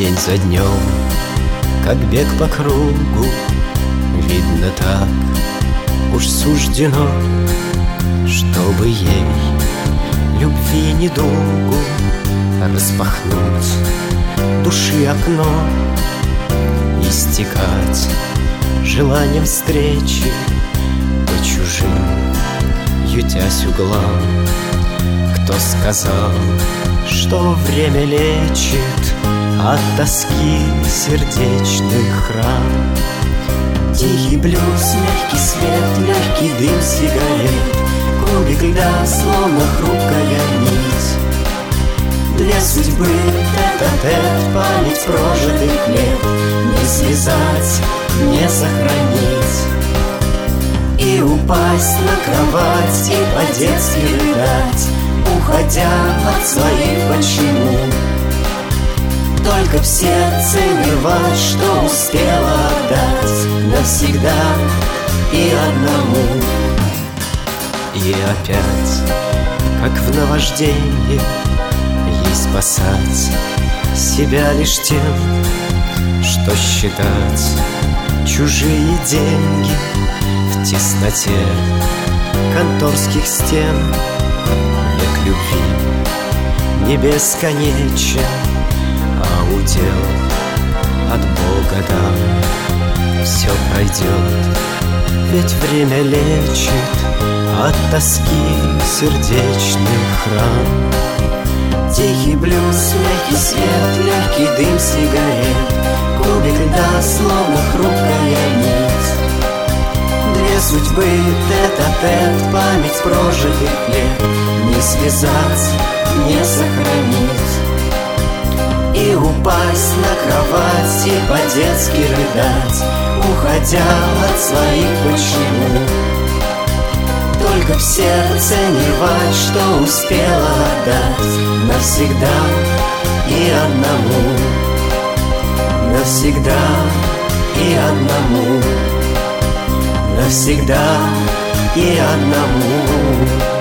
День за днем, как бег по кругу, видно, так уж суждено, чтобы ей любви недугу распахнуть души окно и стекать желанием встречи по чужим, ютясь углам. Кто сказал, что время лечит от тоски сердечных ран? Тихий блюз, мягкий свет, легкий дым сигарет, кубик льда, словно хрупкая нить. Две судьбы, тет-а-тет, память прожитых лет не связать, не сохранить. И упасть на кровать, и по-детски рыдать, уходя от своих почему. Только в сердце не рвать, что успела отдать навсегда и одному. И опять, как в наваждении, ей спасать себя лишь тем, что считать чужие деньги в тесноте конторских стен. Век любви не бесконечен, а удел от Бога дан. Все пройдет, ведь время лечит от тоски сердечных ран. Тихий блюз, мягкий свет, легкий дым сигарет, кубик льда, словно хрупкая нить. Две судьбы, тет-а-тет, память прожитых лет не связать, не сохранить. И упасть на кровать, и по-детски рыдать, уходя от своих почему. Только в сердце не рвать, что успела отдать навсегда и одному. Навсегда и одному. Навсегда и одному.